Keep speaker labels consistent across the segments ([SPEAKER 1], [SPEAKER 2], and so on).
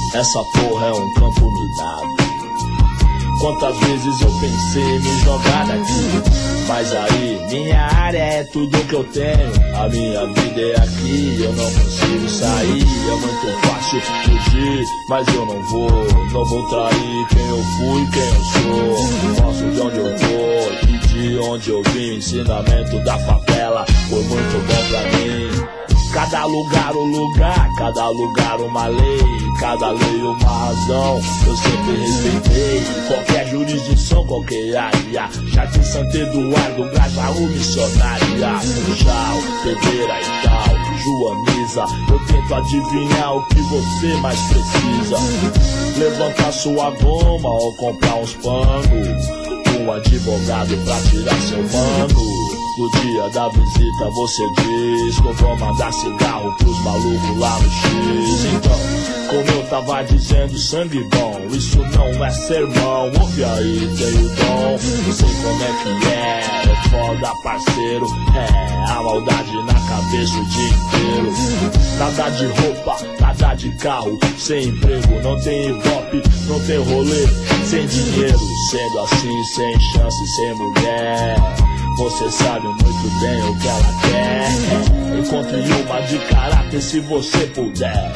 [SPEAKER 1] Essa porra é um campo minado. Quantas vezes eu pensei em me jogar daqui, mas aí, minha área é tudo que eu tenho. A minha vida é aqui, eu não consigo sair. É muito fácil fugir, mas eu não vou trair quem eu fui, quem eu sou. Gosto de onde eu vou e de onde eu vim. O ensinamento da favela foi muito bom pra mim. Cada lugar um lugar, cada lugar uma lei, cada lei uma razão, eu sempre respeitei. Qualquer jurisdição, qualquer área, Jardim Santo Eduardo, Grajaú, Missionária, Funchal, Pedreira e tal, Joaniza. Eu tento adivinhar o que você mais precisa. Levantar sua goma ou comprar uns panos, um advogado pra tirar seu mano. No dia da visita você diz que eu vou mandar cigarro pros malucos lá no X. Então, como eu tava dizendo, sangue bom, isso não é sermão. Ouve aí, tem o dom, não sei como é que é foda parceiro. É, a maldade na cabeça o dia inteiro. Nada de roupa, nada de carro, sem emprego, não tem ibope, não tem rolê, sem dinheiro, sendo assim, sem chance, sem mulher. Você sabe muito bem o que ela quer. Encontre uma de caráter se você puder.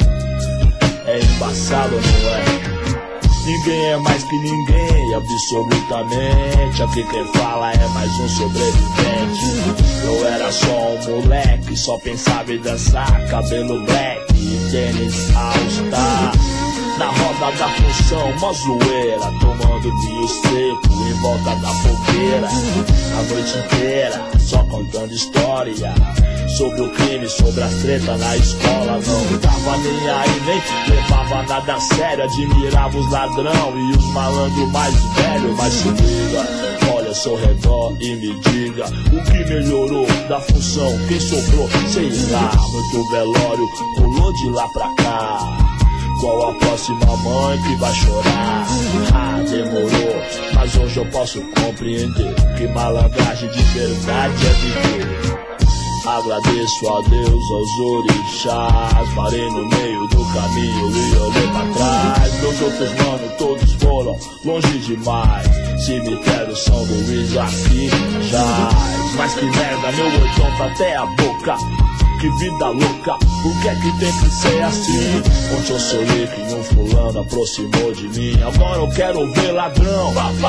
[SPEAKER 1] É embaçado, não é? Ninguém é mais que ninguém, absolutamente. Aqui quem fala é mais um sobrevivente. Eu era só um moleque, só pensava em dançar, cabelo black e tênis all-star. Na roda da função, uma zoeira, tomando vinho seco em volta da fogueira. A noite inteira, só contando história sobre o crime, sobre as tretas na escola. Não tava nem aí, nem levava nada a sério. Admirava os ladrão e os malandros mais velhos. Mas se liga, olha ao seu redor e me diga o que melhorou da função, quem sobrou, sei lá. Muito velório rolou de lá pra cá. Qual a próxima mãe que vai chorar? Ah, demorou, mas hoje eu posso compreender que malandragem de verdade é viver. Agradeço a Deus, aos orixás. Parei no meio do caminho e olhei pra trás. Meus outros manos todos foram longe demais. Cemitério São Luís aqui jaz. Mas que merda, meu oitão tá até a boca. Que vida louca, por que é que tem que ser assim? Ontem eu sonhei que um fulano aproximou de mim. Agora eu quero ver ladrão.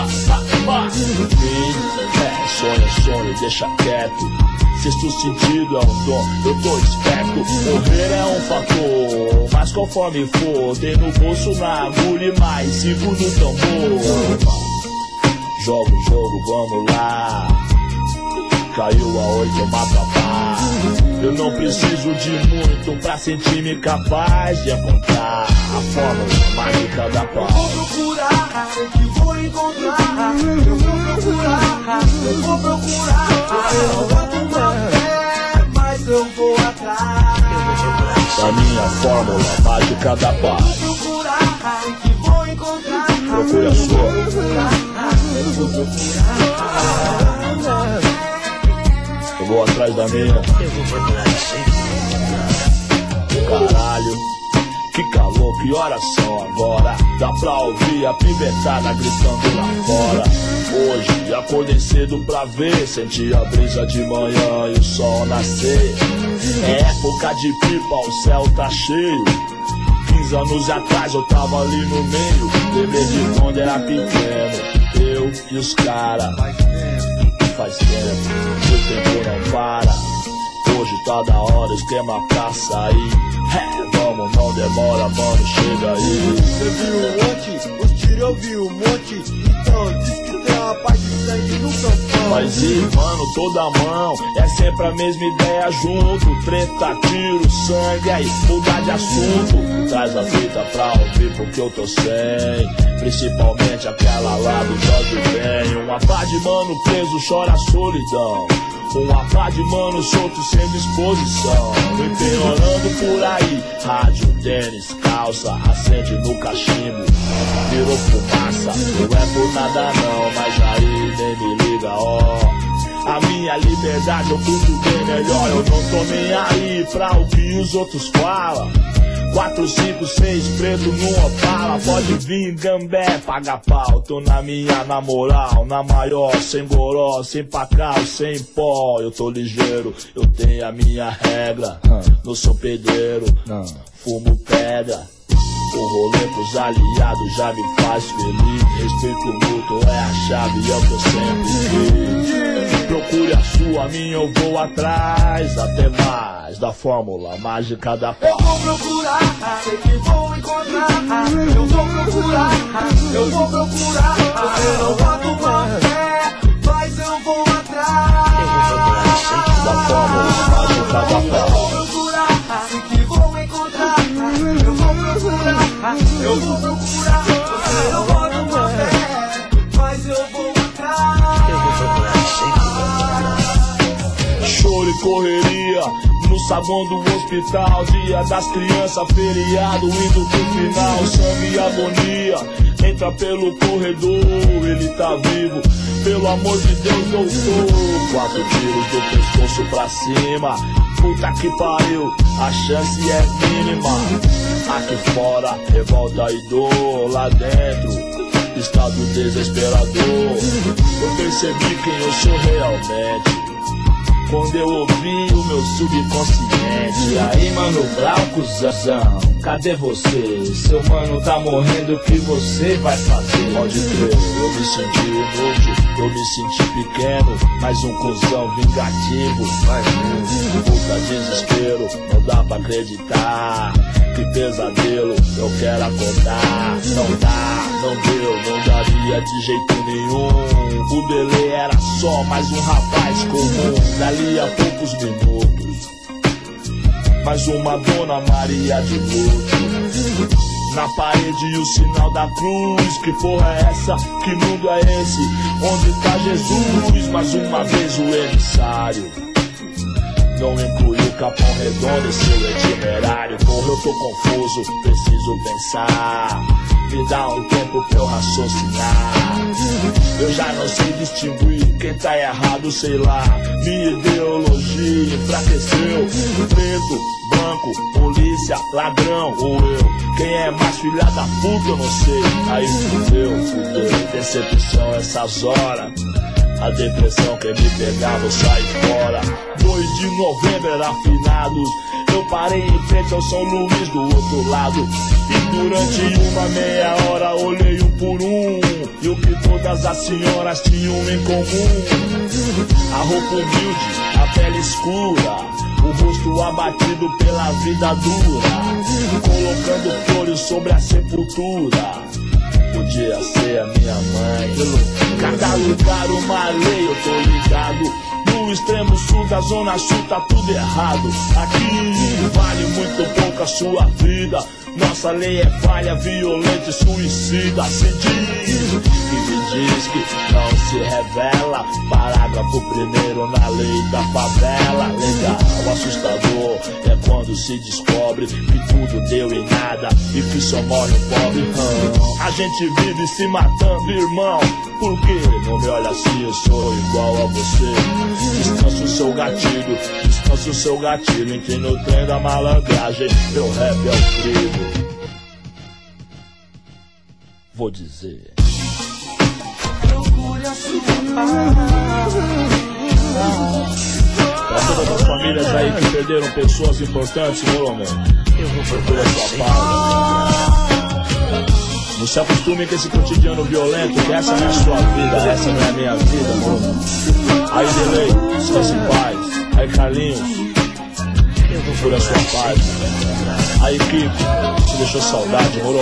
[SPEAKER 1] Enfim, sonho, deixa quieto. Sexto sentido é um dom, eu tô esperto. Morrer é um fator, mas conforme for, tem no bolso, na agulha e mais 5 no tambor. Joga o jogo, vamos lá. Caiu a 8, eu mato a paz. Eu não preciso de muito pra sentir-me capaz de encontrar a fórmula mágica da paz.
[SPEAKER 2] Eu vou procurar, sei que vou encontrar. Eu vou procurar, eu vou procurar. Eu boto uma fé, mas eu vou atrás.
[SPEAKER 1] A minha fórmula mágica da paz.
[SPEAKER 2] Eu vou procurar, sei que vou encontrar.
[SPEAKER 1] Procure a sua.
[SPEAKER 2] Eu vou procurar.
[SPEAKER 1] Eu vou atrás da minha.
[SPEAKER 3] Eu vou procurar sempre.
[SPEAKER 1] Caralho, que calor, que horas são agora? Dá pra ouvir a pivetada gritando lá fora. Hoje acordei cedo pra ver, senti a brisa de manhã e o sol nascer. É época de pipa, o céu tá cheio. 15 anos atrás eu tava ali no meio. Lembrei de quando era pequeno, eu e os cara. Faz tempo, o tempo não para. Hoje tá da hora, esquema pra sair. É, vamos, não demora, mano, chega aí.
[SPEAKER 2] Você viu ontem, os tiros eu vi um monte. Então diz que tem uma parte de sangue no campão.
[SPEAKER 1] Mas e, mano, toda mão, é sempre a mesma ideia junto. Treta, tiro, sangue, aí mudar de assunto. Traz a fita pra ouvir porque eu tô sem. Principalmente aquela lá do Jorge Ben. Uma pá de mano preso chora a solidão. Uma pá de mano solto sem disposição. Empenhorando por aí. Rádio, tênis, calça, acende no cachimbo. Virou fumaça, não é por nada não. Mas aí nem me liga, ó. A minha liberdade eu cuido bem melhor. Eu não tô nem aí pra o que os outros falam. 4, 5, 6 preto no Opala. Pode vir gambé, paga pau. Tô na minha, na moral, na maior, sem goró, sem pacal, sem pó. Eu tô ligeiro, eu tenho a minha regra. Não sou pedreiro, fumo pedra. O rolê com os aliados já me faz feliz. Respeito mútuo é a chave, é o que eu sempre quis. Procure a sua, a minha eu vou atrás. Até mais da fórmula mágica da paz.
[SPEAKER 2] Eu vou procurar, sei que vou encontrar. Eu vou procurar, eu vou procurar. Você não boto uma fé, mas eu vou atrás.
[SPEAKER 1] Eu vou procurar, sei que da fórmula mágica da paz.
[SPEAKER 2] Eu vou procurar, sei que vou encontrar. Eu vou procurar, eu vou procurar. Você não bota uma fé, mas eu vou atrás.
[SPEAKER 1] Eu vou procurar, sei que vou encontrar. Choro e correria no saguão do hospital. Dia das crianças, feriado, indo pro final. Sangue e agonia, entra pelo corredor. Ele tá vivo, pelo amor de Deus, doutor. 4 tiros do pescoço pra cima. Puta que pariu, a chance é mínima. Aqui fora, revolta e dor. Lá dentro, estado desesperador. Eu percebi quem eu sou realmente quando eu ouvi o meu subconsciente. Aí, mano, Brau, cuzão, cadê você? Seu mano tá morrendo, o que você vai fazer? Pode crer, eu me senti inútil, eu me senti pequeno. Mais um cuzão vingativo, puta desespero, não dá pra acreditar. Que pesadelo, eu quero acordar. Não dá, não deu, não daria de jeito nenhum. O Belê era só mais um rapaz comum. Dali a poucos minutos, mais uma Dona Maria de luto. Na parede o sinal da cruz. Que porra é essa? Que mundo é esse? Onde tá Jesus? Mais uma vez o emissário não incluiu Capão Redondo em seu itinerário. Porra, eu tô confuso, preciso pensar. Me dá um tempo pra eu raciocinar. Eu já não sei distinguir quem tá errado, sei lá. Minha ideologia enfraqueceu. Preto, branco, polícia, ladrão ou eu. Quem é mais filha da puta eu não sei. Aí fudeu. Decepção essas horas. A depressão quer me pegar, vou sair fora. 2 de novembro era finados. Eu parei em frente ao São Luís do outro lado. E durante uma meia hora olhei um por um. E o que todas as senhoras tinham em comum: a roupa humilde, a pele escura, o rosto abatido pela vida dura, colocando flores sobre a sepultura. Podia ser a minha mãe. Cada lugar uma lei, eu tô ligado. No extremo sul da zona sul tá tudo errado. Aqui vale muito pouco a sua vida. Nossa lei é falha, violenta e suicida. Se diz que me diz que não se revela. Parágrafo 1º na lei da favela. Legal, assustador é quando se descobre que tudo deu em nada e que só morre o pobre. A gente vive se matando, irmão. Por que não me olha assim? Eu sou igual a você. Descansa o seu gatilho, descansa o seu gatilho. Entrei no trem da malandragem, meu rap é o crivo. Vou dizer:
[SPEAKER 2] procure a sua
[SPEAKER 1] pra todas as famílias aí que perderam pessoas importantes, meu homem, eu vou procurar a sua paz. Não se acostume com esse cotidiano violento, que essa não é a sua vida, essa não é a minha vida, mano. Aí Delay, descanse em paz. Aí Carlinhos, eu vou por a sua paz. Aí Kiko, te deixou saudade, moro?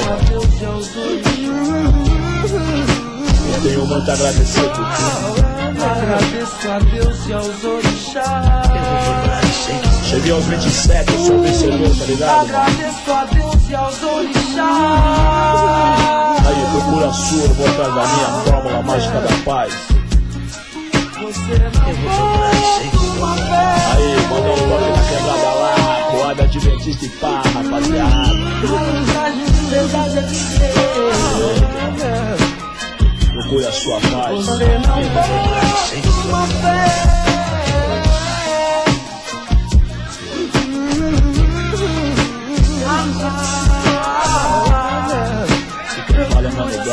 [SPEAKER 1] Eu tenho muito a agradecer por tudo.
[SPEAKER 2] Agradeço a Deus e aos orixás.
[SPEAKER 1] Cheguei aos 27, eu sou vencedor, tá ligado?
[SPEAKER 2] Agradeço a Deus e aos orixás.
[SPEAKER 1] Aí, procura a sua, eu vou atrás da minha fórmula mágica da paz.
[SPEAKER 2] Você não pode fé.
[SPEAKER 1] Aí, manda um toque na quebrada lá, coada adventista e pá, rapaziada.
[SPEAKER 2] A mensagem de verdade é dizer:
[SPEAKER 1] procure a sua paz.
[SPEAKER 2] você não pode uma fé.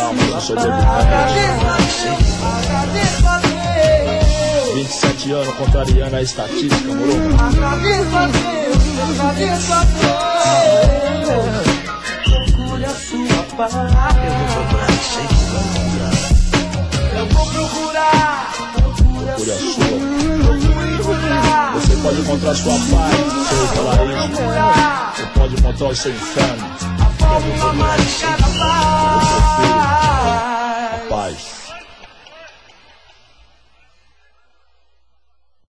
[SPEAKER 1] almoço sobrevivente. 27 anos contrariando a estatística, moro?
[SPEAKER 2] Agradeço a Deus, agradeço a Deus. Procure a sua paz. Eu vou procurar. Procure a sua.
[SPEAKER 1] Você pode encontrar sua paz, seu paraíso. Você pode encontrar o seu inferno.
[SPEAKER 2] A forma mais cada paz.